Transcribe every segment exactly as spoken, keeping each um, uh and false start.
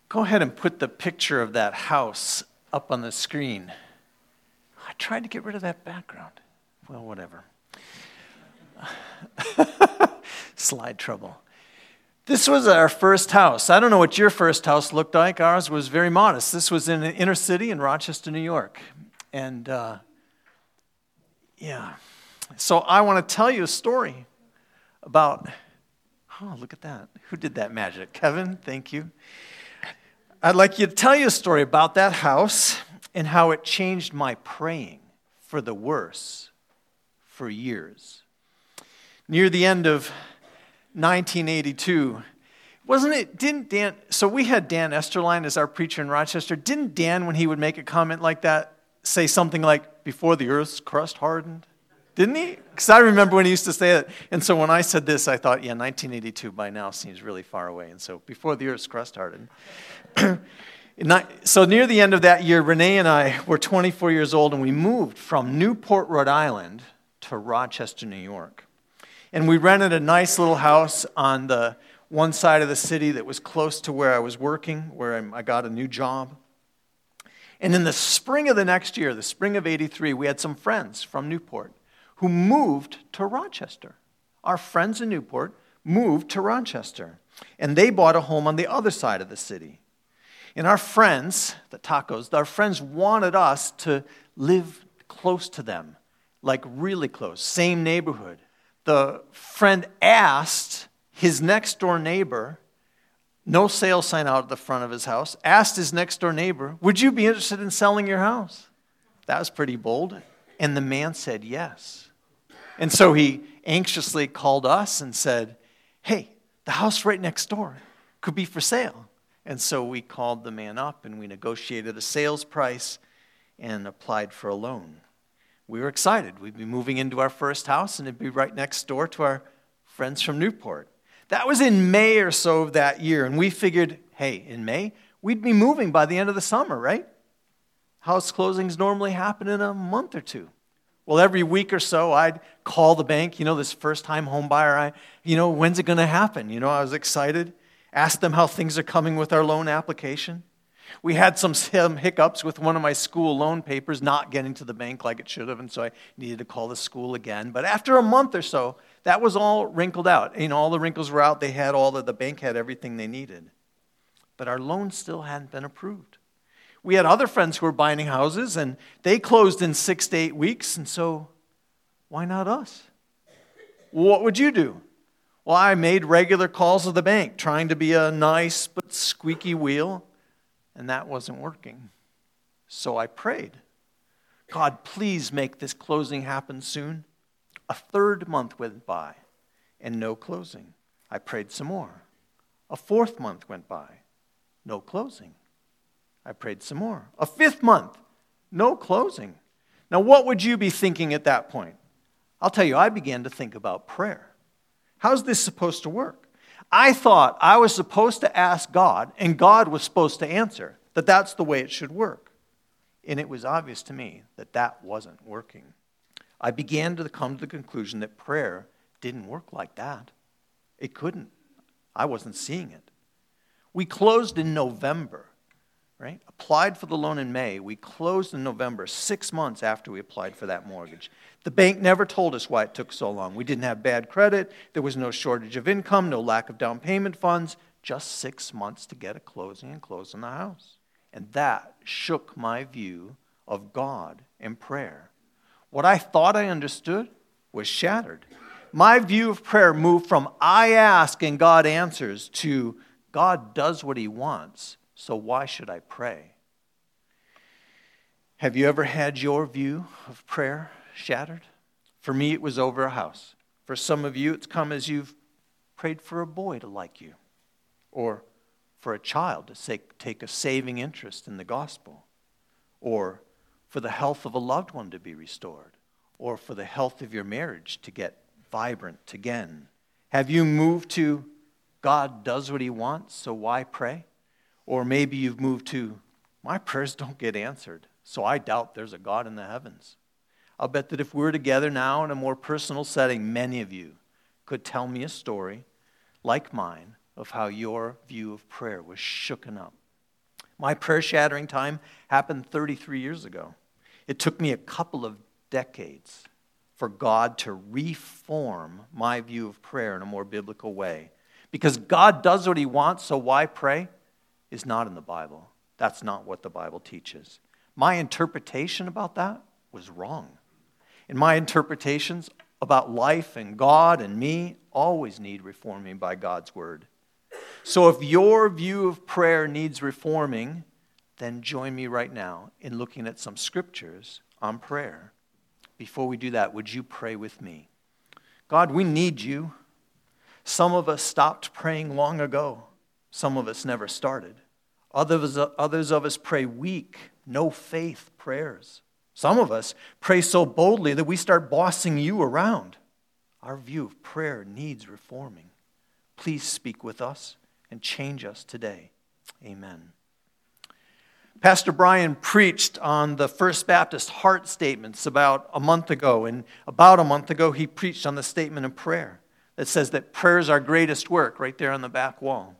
Go ahead and put the picture of that house up on the screen. I tried to get rid of that background. Well, whatever. Slide trouble. This was our first house. I don't know what your first house looked like. Ours was very modest. This was in the inner city in Rochester, New York. And, uh, yeah. So I want to tell you a story about, oh, look at that. Who did that magic? Kevin, thank you. I'd like you to tell you a story about that house and how it changed my praying for the worse for years. Near the end of nineteen eighty-two, wasn't it, didn't Dan, so we had Dan Esterline as our preacher in Rochester. Didn't Dan, when he would make a comment like that, say something like, before the earth's crust hardened? Didn't he? Because I remember when he used to say that. And so when I said this, I thought, yeah, nineteen eighty-two by now seems really far away. And so before the earth's crust hardened. So near the end of that year, Renee and I were twenty-four years old, and we moved from Newport, Rhode Island to Rochester, New York. And we rented a nice little house on the one side of the city that was close to where I was working, where I got a new job. And in the spring of the next year, the spring of eighty-three, we had some friends from Newport who moved to Rochester. Our friends in Newport moved to Rochester, and they bought a home on the other side of the city. And our friends, the Tacos, our friends wanted us to live close to them, like really close, same neighborhood. The friend asked his next door neighbor, no sale sign out at the front of his house, asked his next door neighbor, would you be interested in selling your house? That was pretty bold. And the man said yes. And so he anxiously called us and said, hey, the house right next door could be for sale. And so we called the man up and we negotiated a sales price and applied for a loan. We were excited. We'd be moving into our first house and it'd be right next door to our friends from Newport. That was in May or so of that year. And we figured, hey, in May, we'd be moving by the end of the summer, right? House closings normally happen in a month or two. Well, every week or so, I'd call the bank, you know, this first-time home buyer, I, you know, when's it going to happen? You know, I was excited. Asked them how things are coming with our loan application. We had some, some hiccups with one of my school loan papers not getting to the bank like it should have, and so I needed to call the school again. But after a month or so, that was all wrinkled out. You know, all the wrinkles were out. They had all the, the bank had everything they needed. But our loan still hadn't been approved. We had other friends who were buying houses, and they closed in six to eight weeks, and so why not us? What would you do? Well, I made regular calls to the bank, trying to be a nice but squeaky wheel, and that wasn't working. So I prayed, God, please make this closing happen soon. A third month went by, and no closing. I prayed some more. A fourth month went by, no closing. I prayed some more. A fifth month, no closing. Now, what would you be thinking at that point? I'll tell you, I began to think about prayer. How's this supposed to work? I thought I was supposed to ask God, and God was supposed to answer, that that's the way it should work. And it was obvious to me that that wasn't working. I began to come to the conclusion that prayer didn't work like that. It couldn't. I wasn't seeing it. We closed in November. Right? Applied for the loan in May. We closed in November, six months after we applied for that mortgage. The bank never told us why it took so long. We didn't have bad credit. There was no shortage of income, no lack of down payment funds. Just six months to get a closing and close on the house. And that shook my view of God and prayer. What I thought I understood was shattered. My view of prayer moved from I ask and God answers to God does what he wants. So why should I pray? Have you ever had your view of prayer shattered? For me, it was over a house. For some of you, it's come as you've prayed for a boy to like you, or for a child to say, take a saving interest in the gospel, or for the health of a loved one to be restored, or for the health of your marriage to get vibrant again. Have you moved to God does what he wants, so why pray? Or maybe you've moved to, my prayers don't get answered, so I doubt there's a God in the heavens. I'll bet that if we were together now in a more personal setting, many of you could tell me a story like mine of how your view of prayer was shooken up My prayer-shattering time happened thirty-three years ago. It took me a couple of decades for God to reform my view of prayer in a more biblical way. Because God does what he wants, so why pray? Is not in the Bible. That's not what the Bible teaches. My interpretation about that was wrong. And my interpretations about life and God and me always need reforming by God's word. So if your view of prayer needs reforming, then join me right now in looking at some scriptures on prayer. Before we do that, would you pray with me? God, we need you. Some of us stopped praying long ago. Some of us never started. Others, others of us pray weak, no faith prayers. Some of us pray so boldly that we start bossing you around. Our view of prayer needs reforming. Please speak with us and change us today. Amen. Pastor Brian preached on the First Baptist heart statements about a month ago. And about a month ago, he preached on the statement of prayer that says that prayer is our greatest work, right there on the back wall.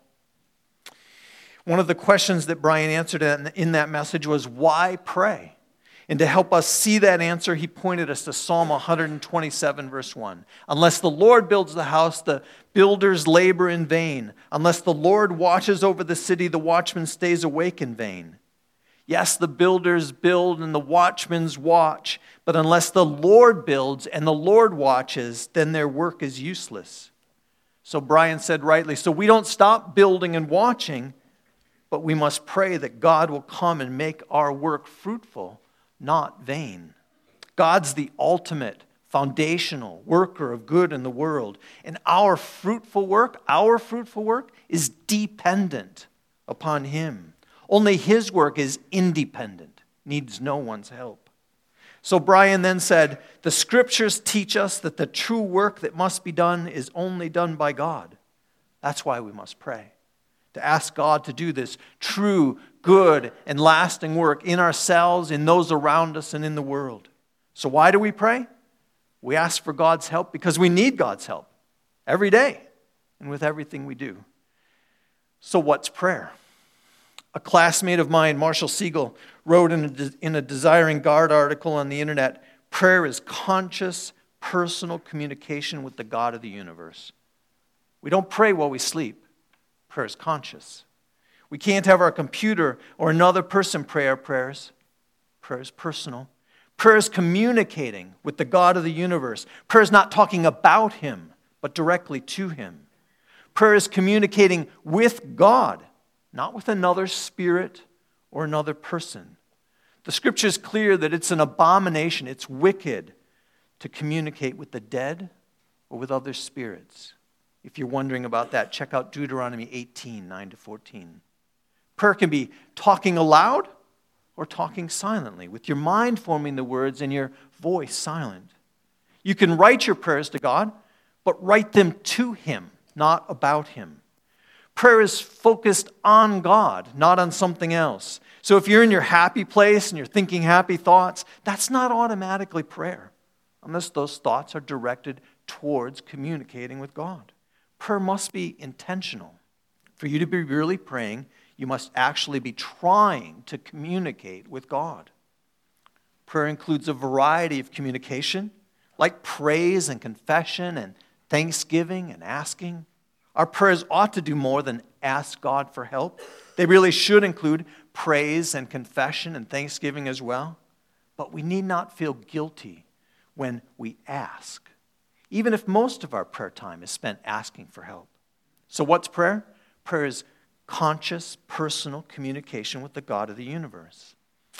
One of the questions that Brian answered in that message was, why pray? And to help us see that answer, he pointed us to Psalm one twenty-seven, verse one. Unless the Lord builds the house, the builders labor in vain. Unless the Lord watches over the city, the watchman stays awake in vain. Yes, the builders build and the watchmen watch, but unless the Lord builds and the Lord watches, then their work is useless. So Brian said rightly, so we don't stop building and watching, but we must pray that God will come and make our work fruitful, not vain. God's the ultimate, foundational worker of good in the world. And our fruitful work, our fruitful work is dependent upon him. Only his work is independent, needs no one's help. So Brian then said, the scriptures teach us that the true work that must be done is only done by God. That's why we must pray. To ask God to do this true, good, and lasting work in ourselves, in those around us, and in the world. So why do we pray? We ask for God's help because we need God's help every day and with everything we do. So what's prayer? A classmate of mine, Marshall Siegel, wrote in a, in a Desiring God article on the internet, prayer is conscious, personal communication with the God of the universe. We don't pray while we sleep. Prayer is conscious. We can't have our computer or another person pray our prayers. Prayer is personal. Prayer is communicating with the God of the universe. Prayer is not talking about him, but directly to him. Prayer is communicating with God, not with another spirit or another person. The scripture is clear that it's an abomination, it's wicked to communicate with the dead or with other spirits. If you're wondering about that, check out Deuteronomy eighteen, nine to fourteen. Prayer can be talking aloud or talking silently, with your mind forming the words and your voice silent. You can write your prayers to God, but write them to him, not about him. Prayer is focused on God, not on something else. So if you're in your happy place and you're thinking happy thoughts, that's not automatically prayer, unless those thoughts are directed towards communicating with God. Prayer must be intentional. For you to be really praying, you must actually be trying to communicate with God. Prayer includes a variety of communication, like praise and confession and thanksgiving and asking. Our prayers ought to do more than ask God for help. They really should include praise and confession and thanksgiving as well. But we need not feel guilty when we ask, even if most of our prayer time is spent asking for help. So what's prayer? Prayer is conscious, personal communication with the God of the universe.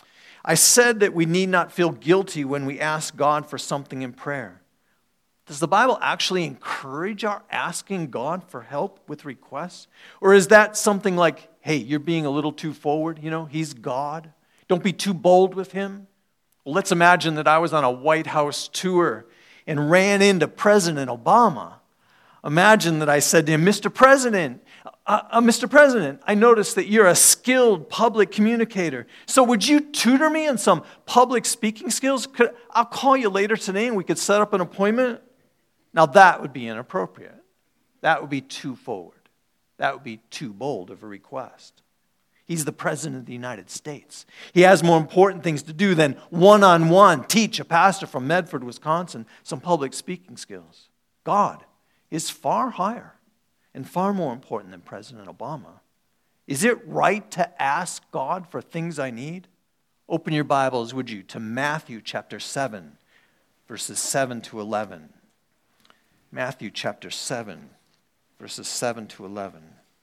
I said that we need not feel guilty when we ask God for something in prayer. Does the Bible actually encourage our asking God for help with requests? Or is that something like, hey, you're being a little too forward, you know, he's God. Don't be too bold with him. Well, let's imagine that I was on a White House tour and ran into President Obama. Imagine that I said to him, Mister President, uh, uh, Mister President, I noticed that you're a skilled public communicator. So would you tutor me in some public speaking skills? Could, I'll call you later today and we could set up an appointment. Now that would be inappropriate. That would be too forward. That would be too bold of a request. He's the President of the United States. He has more important things to do than one-on-one teach a pastor from Medford, Wisconsin, some public speaking skills. God is far higher and far more important than President Obama. Is it right to ask God for things I need? Open your Bibles, would you, to Matthew chapter seven, verses seven to eleven. Matthew chapter seven, verses seven to eleven.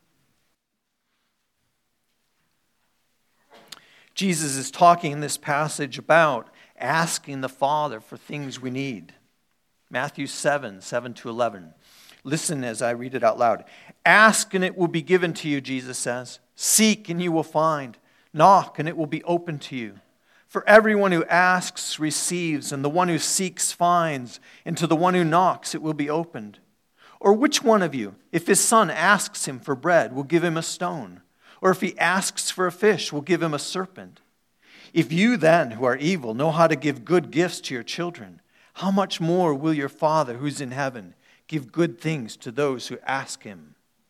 Jesus is talking in this passage about asking the Father for things we need. Matthew seven, seven to eleven. Listen as I read it out loud. Ask and it will be given to you, Jesus says. Seek and you will find. Knock and it will be opened to you. For everyone who asks receives, and the one who seeks finds, and to the one who knocks it will be opened. Or which one of you, if his son asks him for bread, will give him a stone? Or if he asks for a fish, will give him a serpent? If you then, who are evil, know how to give good gifts to your children, how much more will your Father who's in heaven give good things to those who ask him?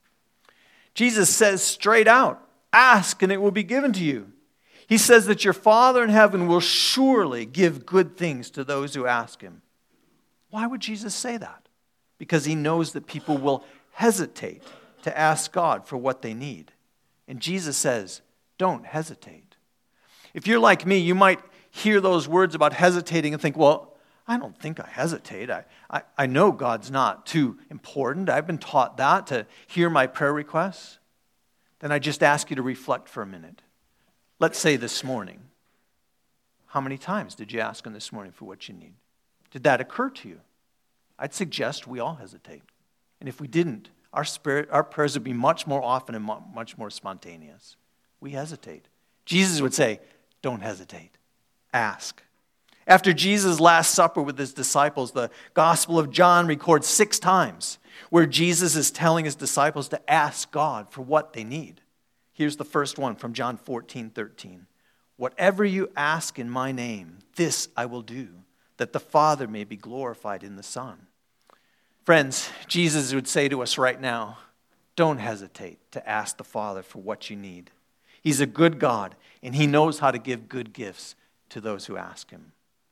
Jesus says straight out, ask and it will be given to you. He says that your Father in heaven will surely give good things to those who ask him. Why would Jesus say that? Because he knows that people will hesitate to ask God for what they need. And Jesus says, don't hesitate. If you're like me, you might hear those words about hesitating and think, well, I don't think I hesitate. I, I, I know God's not too important. I've been taught that, to hear my prayer requests. Then I just ask you to reflect for a minute. Let's say this morning, how many times did you ask him this morning for what you need? Did that occur to you? I'd suggest we all hesitate. And if we didn't, our spirit, our prayers would be much more often and much more spontaneous. We hesitate. Jesus would say, don't hesitate. Ask. After Jesus' Last Supper with his disciples, the Gospel of John records six times where Jesus is telling his disciples to ask God for what they need. Here's the first one from John fourteen, thirteen. Whatever you ask in my name, this I will do, that the Father may be glorified in the Son. Friends, Jesus would say to us right now, don't hesitate to ask the Father for what you need. He's a good God, and he knows how to give good gifts to those who ask him.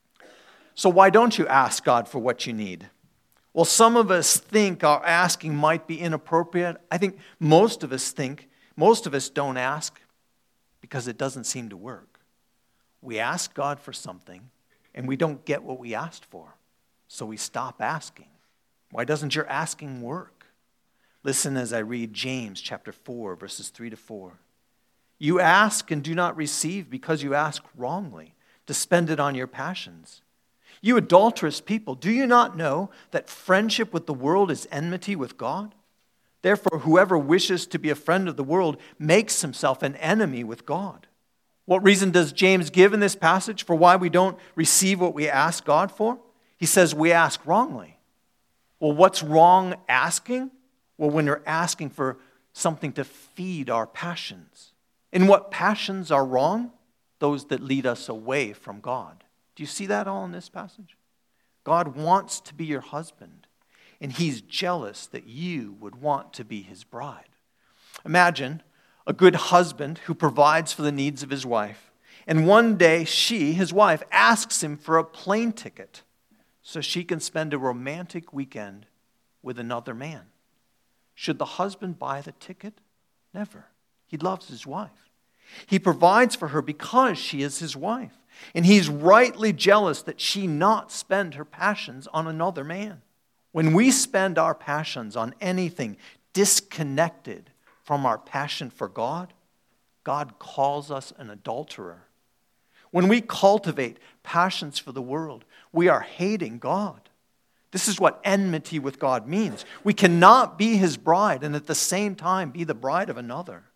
So why don't you ask God for what you need? Well, some of us think our asking might be inappropriate. I think most of us think, most of us don't ask because it doesn't seem to work. We ask God for something, and we don't get what we asked for, so we stop asking. Why doesn't your asking work? Listen as I read James chapter four, verses three to four. You ask and do not receive because you ask wrongly, to spend it on your passions. You adulterous people, do you not know that friendship with the world is enmity with God? Therefore, whoever wishes to be a friend of the world makes himself an enemy with God. What reason does James give in this passage for why we don't receive what we ask God for? He says we ask wrongly. Well, what's wrong asking? Well, when you're asking for something to feed our passions. And what passions are wrong? Those that lead us away from God. Do you see that all in this passage? God wants to be your husband, and he's jealous that you would want to be his bride. Imagine a good husband who provides for the needs of his wife, and one day she, his wife, asks him for a plane ticket so she can spend a romantic weekend with another man. Should the husband buy the ticket? Never. He loves his wife. He provides for her because she is his wife. And he's rightly jealous that she not spend her passions on another man. When we spend our passions on anything disconnected from our passion for God, God calls us an adulterer. When we cultivate passions for the world, we are hating God. This is what enmity with God means. We cannot be his bride and at the same time be the bride of another.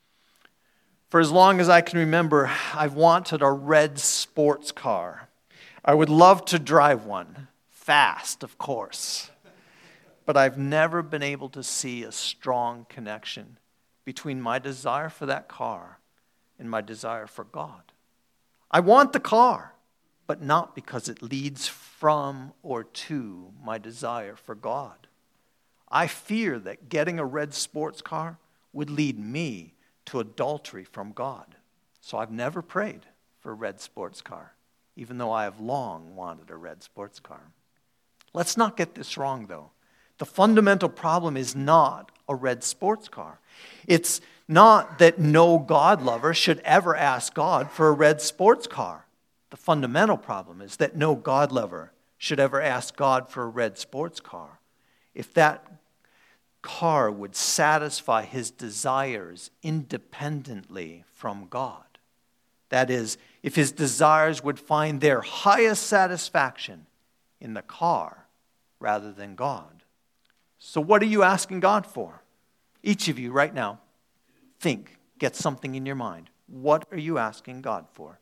For as long as I can remember, I've wanted a red sports car. I would love to drive one. Fast, of course. But I've never been able to see a strong connection between my desire for that car and my desire for God. I want the car, but not because it leads from or to my desire for God. I fear that getting a red sports car would lead me to adultery from God. So I've never prayed for a red sports car, even though I have long wanted a red sports car. Let's not get this wrong, though. The fundamental problem is not a red sports car. It's not that no God lover should ever ask God for a red sports car. The fundamental problem is that no God lover should ever ask God for a red sports car if that car would satisfy his desires independently from God. That is, if his desires would find their highest satisfaction in the car rather than God. So what are you asking God for? Each of you right now, think, get something in your mind. What are you asking God for?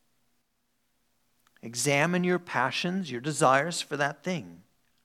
Examine your passions, your desires for that thing.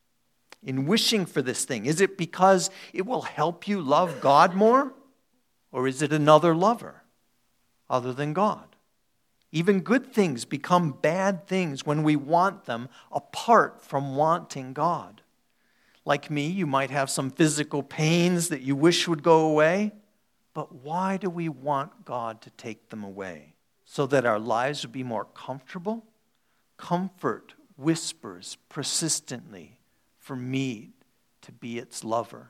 In wishing for this thing, is it because it will help you love God more? Or is it another lover other than God? Even good things become bad things when we want them apart from wanting God. Like me, you might have some physical pains that you wish would go away. But why do we want God to take them away? So that our lives would be more comfortable? Comfort whispers persistently for me to be its lover.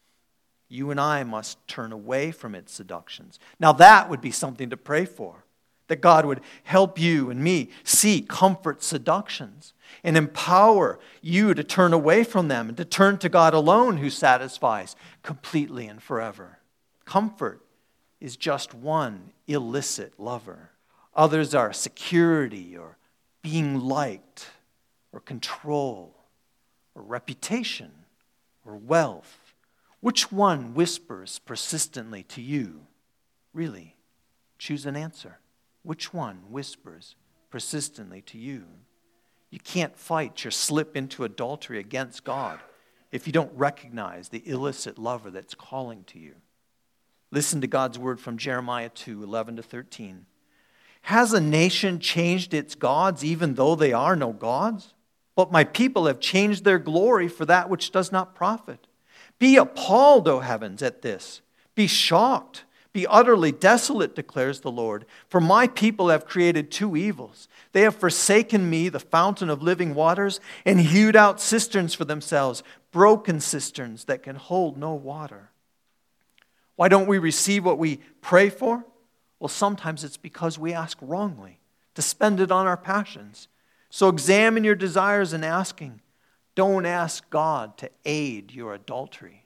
You and I must turn away from its seductions. Now that would be something to pray for. That God would help you and me see comfort seductions and empower you to turn away from them and to turn to God alone who satisfies completely and forever. Comfort is just one illicit lover. Others are security or being liked or control or reputation or wealth. Which one whispers persistently to you? Really, choose an answer. Which one whispers persistently to you? You can't fight your slip into adultery against God if you don't recognize the illicit lover that's calling to you. Listen to God's word from Jeremiah two, eleven to thirteen. Has a nation changed its gods even though they are no gods? But my people have changed their glory for that which does not profit. Be appalled, O heavens, at this. Be shocked. Be utterly desolate, declares the Lord. For my people have created two evils. They have forsaken me, the fountain of living waters, and hewed out cisterns for themselves, broken cisterns that can hold no water. Why don't we receive what we pray for? Well, sometimes it's because we ask wrongly, to spend it on our passions. So examine your desires in asking. Don't ask God to aid your adultery.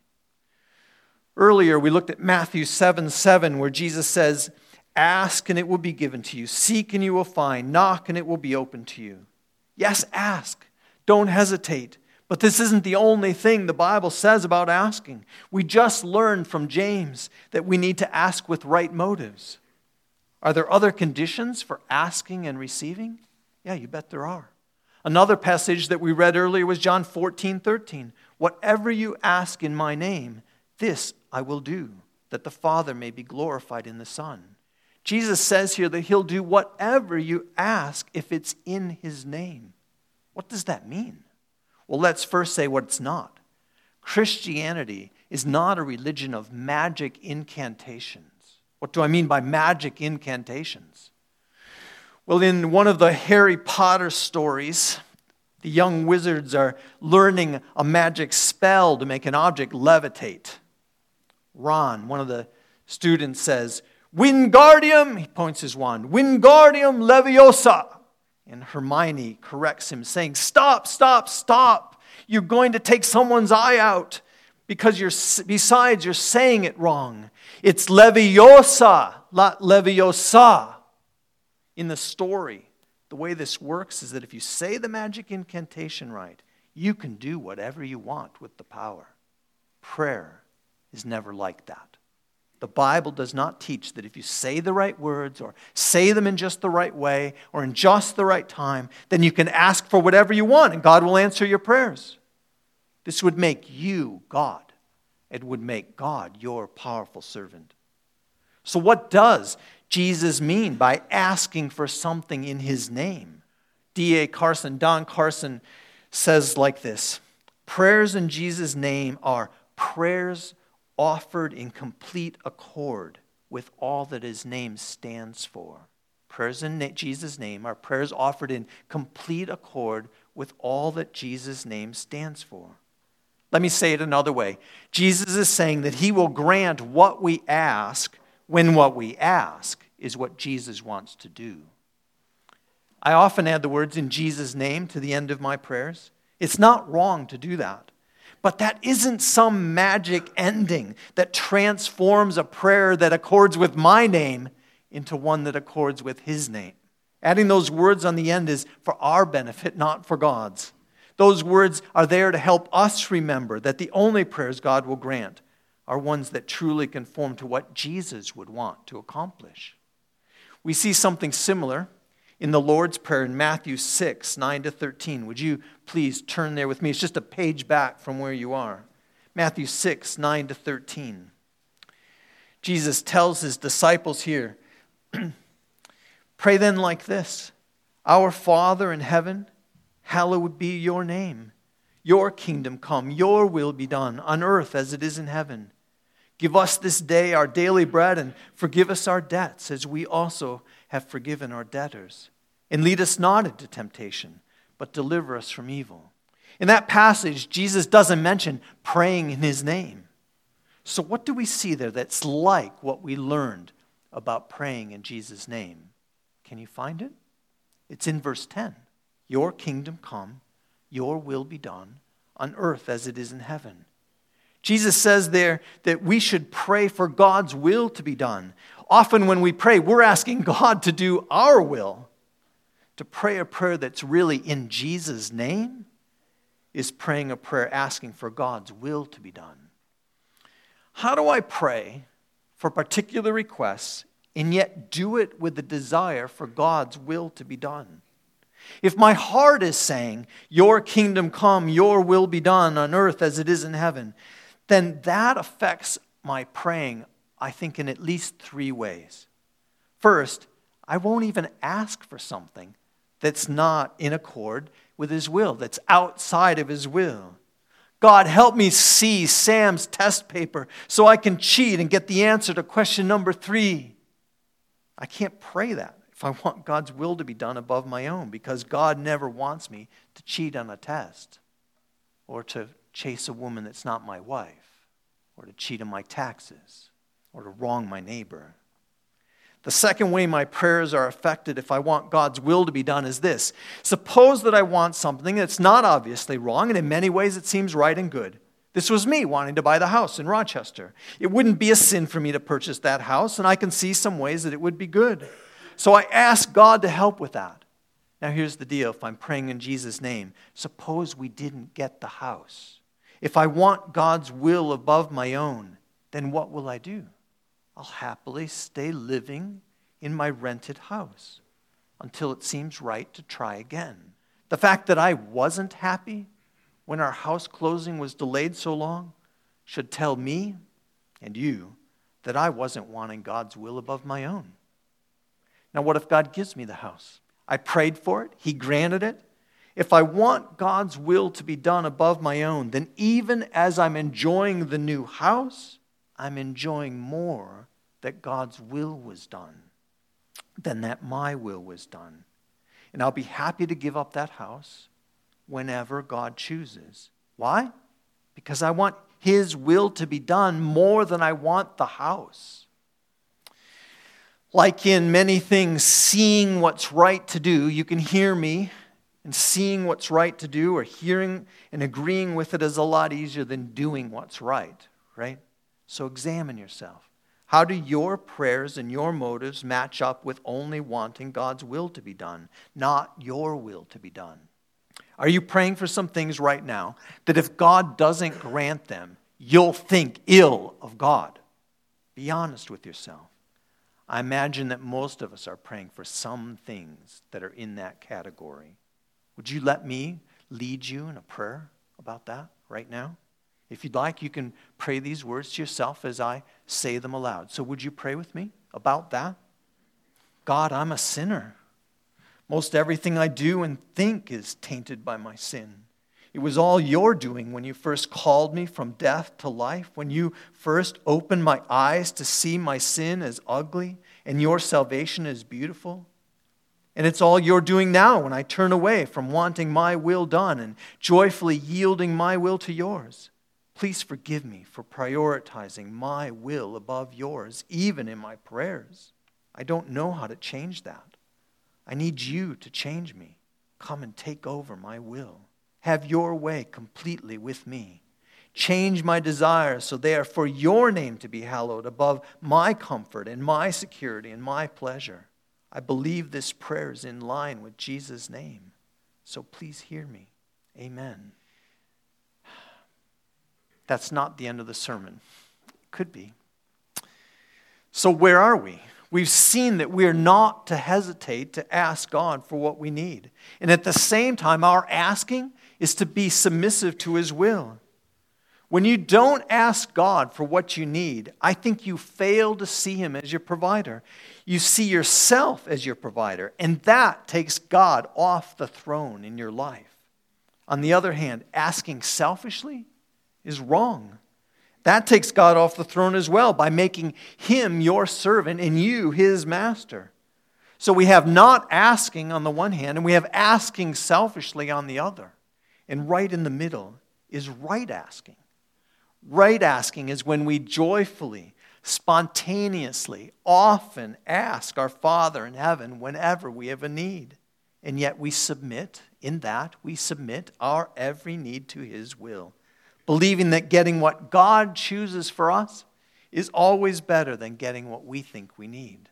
Earlier, we looked at Matthew seven seven, where Jesus says, ask and it will be given to you. Seek and you will find. Knock and it will be opened to you. Yes, ask. Don't hesitate. But this isn't the only thing the Bible says about asking. We just learned from James that we need to ask with right motives. Are there other conditions for asking and receiving? Yeah, you bet there are. Another passage that we read earlier was John fourteen thirteen. Whatever you ask in my name, this I will do, that the Father may be glorified in the Son. Jesus says here that he'll do whatever you ask if it's in his name. What does that mean? Well, let's first say what it's not. Christianity is not a religion of magic incantations. What do I mean by magic incantations? Well, in one of the Harry Potter stories, the young wizards are learning a magic spell to make an object levitate. Ron, one of the students, says, Wingardium, he points his wand, Wingardium Leviosa. And Hermione corrects him, saying, stop, stop, stop. You're going to take someone's eye out because you're, besides, you're saying it wrong. It's Leviosa, not Leviosa. In the story, the way this works is that if you say the magic incantation right, you can do whatever you want with the power. Prayer is never like that. The Bible does not teach that if you say the right words or say them in just the right way or in just the right time, then you can ask for whatever you want and God will answer your prayers. This would make you God. It would make God your powerful servant. So what does Jesus mean by asking for something in his name? D A Carson, Don Carson says like this, prayers in Jesus' name are prayers offered in complete accord with all that his name stands for. Prayers in Jesus' name are prayers offered in complete accord with all that Jesus' name stands for. Let me say it another way. Jesus is saying that he will grant what we ask when what we ask is what Jesus wants to do. I often add the words "in Jesus' name" to the end of my prayers. It's not wrong to do that. But that isn't some magic ending that transforms a prayer that accords with my name into one that accords with his name. Adding those words on the end is for our benefit, not for God's. Those words are there to help us remember that the only prayers God will grant are ones that truly conform to what Jesus would want to accomplish. We see something similar in the Lord's Prayer in Matthew six, nine to thirteen. Would you please turn there with me? It's just a page back from where you are. Matthew six, nine to thirteen. Jesus tells his disciples here, "Pray then like this, Our Father in heaven, hallowed be your name. Your kingdom come, your will be done on earth as it is in heaven. Give us this day our daily bread and forgive us our debts as we also have forgiven our debtors. And lead us not into temptation, but deliver us from evil." In that passage, Jesus doesn't mention praying in his name. So what do we see there that's like what we learned about praying in Jesus' name? Can you find it? It's in verse ten. Your kingdom come, your will be done on earth as it is in heaven. Jesus says there that we should pray for God's will to be done. Often when we pray, we're asking God to do our will. To pray a prayer that's really in Jesus' name is praying a prayer asking for God's will to be done. How do I pray for particular requests and yet do it with the desire for God's will to be done? If my heart is saying, "Your kingdom come, your will be done on earth as it is in heaven," then that affects my praying, I think, in at least three ways. First, I won't even ask for something that's not in accord with his will, that's outside of his will. God, help me see Sam's test paper so I can cheat and get the answer to question number three. I can't pray that if I want God's will to be done above my own, because God never wants me to cheat on a test or to chase a woman that's not my wife or to cheat on my taxes or to wrong my neighbor. The second way my prayers are affected if I want God's will to be done is this. Suppose that I want something that's not obviously wrong, and in many ways it seems right and good. This was me wanting to buy the house in Rochester. It wouldn't be a sin for me to purchase that house, and I can see some ways that it would be good. So I ask God to help with that. Now here's the deal. If I'm praying in Jesus' name, suppose we didn't get the house. If I want God's will above my own, then what will I do? I'll happily stay living in my rented house until it seems right to try again. The fact that I wasn't happy when our house closing was delayed so long should tell me and you that I wasn't wanting God's will above my own. Now, what if God gives me the house? I prayed for it. He granted it. If I want God's will to be done above my own, then even as I'm enjoying the new house, I'm enjoying more that God's will was done than that my will was done. And I'll be happy to give up that house whenever God chooses. Why? Because I want his will to be done more than I want the house. Like in many things, seeing what's right to do, you can hear me, and seeing what's right to do or hearing and agreeing with it is a lot easier than doing what's right, right? So examine yourself. How do your prayers and your motives match up with only wanting God's will to be done, not your will to be done? Are you praying for some things right now that if God doesn't grant them, you'll think ill of God? Be honest with yourself. I imagine that most of us are praying for some things that are in that category. Would you let me lead you in a prayer about that right now? If you'd like, you can pray these words to yourself as I say them aloud. So would you pray with me about that? God, I'm a sinner. Most everything I do and think is tainted by my sin. It was all your doing when you first called me from death to life, when you first opened my eyes to see my sin as ugly and your salvation as beautiful. And it's all you're doing now when I turn away from wanting my will done and joyfully yielding my will to yours. Please forgive me for prioritizing my will above yours, even in my prayers. I don't know how to change that. I need you to change me. Come and take over my will. Have your way completely with me. Change my desires so they are for your name to be hallowed above my comfort and my security and my pleasure. I believe this prayer is in line with Jesus' name. So please hear me. Amen. That's not the end of the sermon. It could be. So where are we? We've seen that we're not to hesitate to ask God for what we need. And at the same time, our asking is to be submissive to His will. When you don't ask God for what you need, I think you fail to see Him as your provider. You see yourself as your provider, and that takes God off the throne in your life. On the other hand, asking selfishly is wrong. That takes God off the throne as well by making Him your servant and you His master. So we have not asking on the one hand, and we have asking selfishly on the other. And right in the middle is right asking. Right asking is when we joyfully, spontaneously, often ask our Father in heaven whenever we have a need. And yet we submit, in that we submit our every need to His will, believing that getting what God chooses for us is always better than getting what we think we need.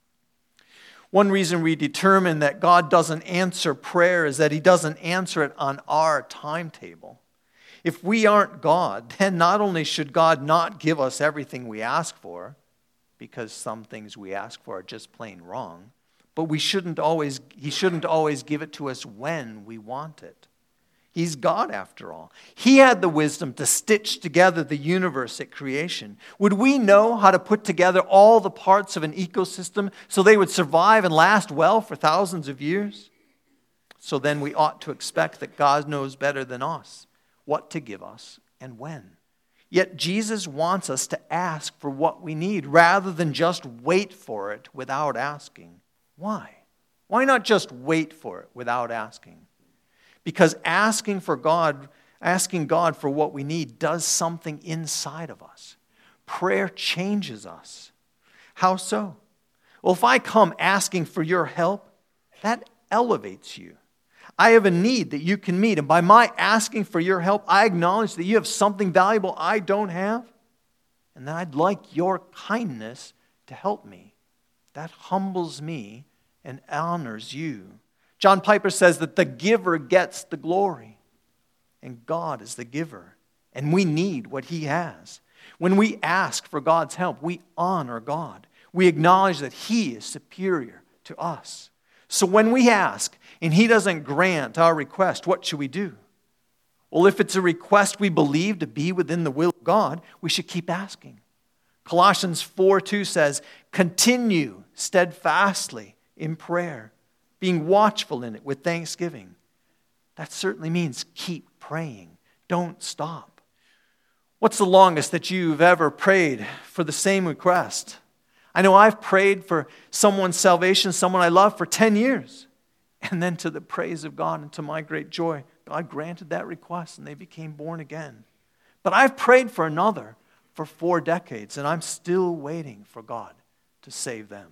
One reason we determine that God doesn't answer prayer is that He doesn't answer it on our timetable. If we aren't God, then not only should God not give us everything we ask for, because some things we ask for are just plain wrong, but we shouldn't always, He shouldn't always give it to us when we want it. He's God after all. He had the wisdom to stitch together the universe at creation. Would we know how to put together all the parts of an ecosystem so they would survive and last well for thousands of years? So then we ought to expect that God knows better than us what to give us and when. Yet Jesus wants us to ask for what we need rather than just wait for it without asking. Why? Why not just wait for it without asking? Because asking for God, asking God for what we need does something inside of us. Prayer changes us. How so? Well, if I come asking for your help, that elevates you. I have a need that you can meet, and by my asking for your help, I acknowledge that you have something valuable I don't have, and that I'd like your kindness to help me. That humbles me and honors you. John Piper says that the giver gets the glory, and God is the giver, and we need what He has. When we ask for God's help, we honor God. We acknowledge that He is superior to us. So when we ask, and He doesn't grant our request, what should we do? Well, if it's a request we believe to be within the will of God, we should keep asking. Colossians four two says, continue steadfastly in prayer, being watchful in it with thanksgiving. That certainly means keep praying. Don't stop. What's the longest that you've ever prayed for the same request? I know I've prayed for someone's salvation, someone I love, for ten years. And then to the praise of God and to my great joy, God granted that request and they became born again. But I've prayed for another for four decades and I'm still waiting for God to save them.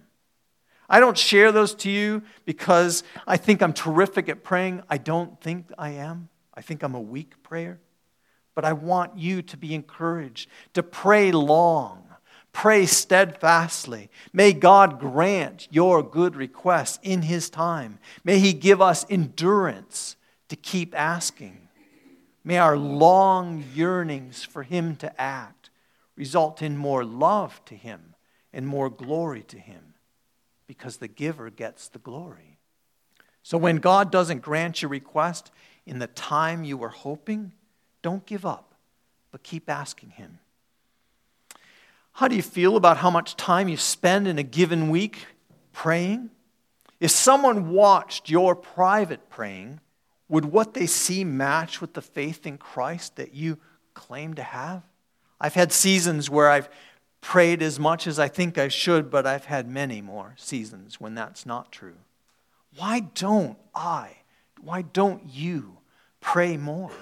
I don't share those to you because I think I'm terrific at praying. I don't think I am. I think I'm a weak prayer. But I want you to be encouraged to pray long. Pray steadfastly. May God grant your good requests in His time. May He give us endurance to keep asking. May our long yearnings for Him to act result in more love to Him and more glory to Him, because the giver gets the glory. So when God doesn't grant your request in the time you were hoping, don't give up, but keep asking Him. How do you feel about how much time you spend in a given week praying? If someone watched your private praying, Would what they see match with the faith in Christ that you claim to have? I've had seasons where I've prayed as much as I think I should, but I've had many more seasons when that's not true. Why don't I, why don't you pray more?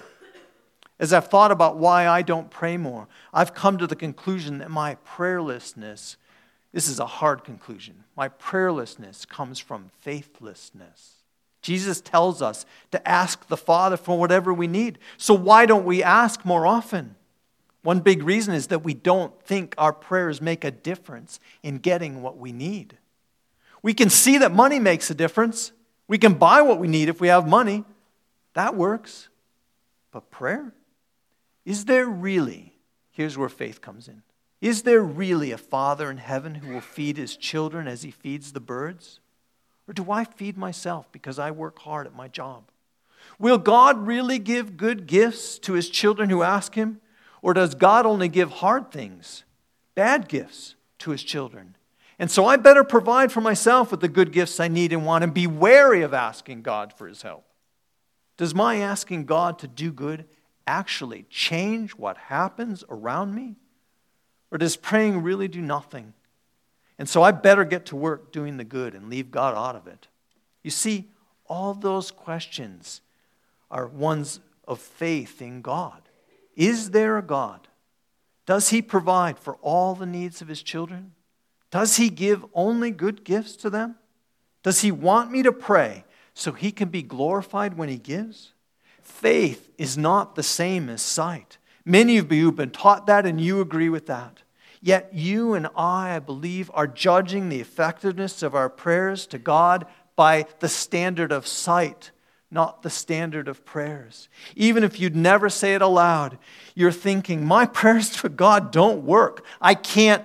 As I've thought about why I don't pray more, I've come to the conclusion that my prayerlessness, this is a hard conclusion, my prayerlessness comes from faithlessness. Jesus tells us to ask the Father for whatever we need. So why don't we ask more often? One big reason is that we don't think our prayers make a difference in getting what we need. We can see that money makes a difference. We can buy what we need if we have money. That works. But prayer? Is there really, here's where faith comes in, is there really a Father in heaven who will feed his children as he feeds the birds? Or do I feed myself because I work hard at my job? Will God really give good gifts to his children who ask him? Or does God only give hard things, bad gifts to his children? And so I better provide for myself with the good gifts I need and want and be wary of asking God for his help. Does my asking God to do good actually change what happens around me? Or does praying really do nothing? And so I better get to work doing the good and leave God out of it. You see, all those questions are ones of faith in God. Is there a God? Does he provide for all the needs of his children? Does he give only good gifts to them? Does he want me to pray so he can be glorified when he gives? Faith is not the same as sight. Many of you have been taught that and you agree with that. Yet you and I, I believe, are judging the effectiveness of our prayers to God by the standard of sight, not the standard of prayers. Even if you'd never say it aloud, you're thinking, my prayers to God don't work. I can't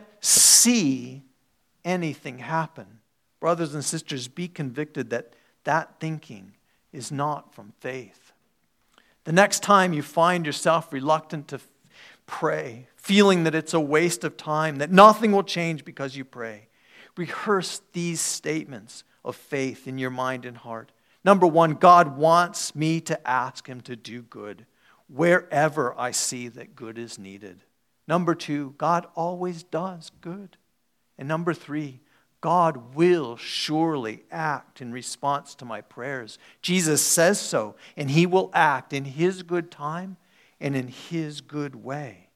see anything happen. Brothers and sisters, be convicted that that thinking is not from faith. The next time you find yourself reluctant to pray, feeling that it's a waste of time, that nothing will change because you pray, rehearse these statements of faith in your mind and heart. Number one, God wants me to ask him to do good wherever I see that good is needed. Number two, God always does good. And number three, God will surely act in response to my prayers. Jesus says so, and he will act in his good time and in his good way.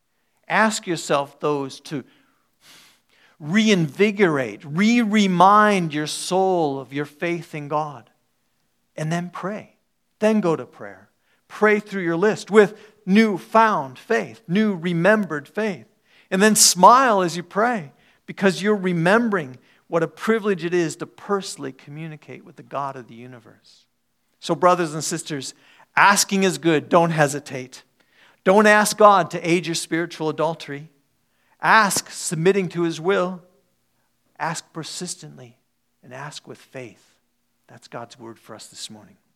Ask yourself those to reinvigorate, re-remind your soul of your faith in God. And then pray. Then go to prayer. Pray through your list with newfound faith, new remembered faith. And then smile as you pray because you're remembering what a privilege it is to personally communicate with the God of the universe. So brothers and sisters, asking is good. Don't hesitate. Don't ask God to aid your spiritual adultery. Ask submitting to his will. Ask persistently and ask with faith. That's God's word for us this morning.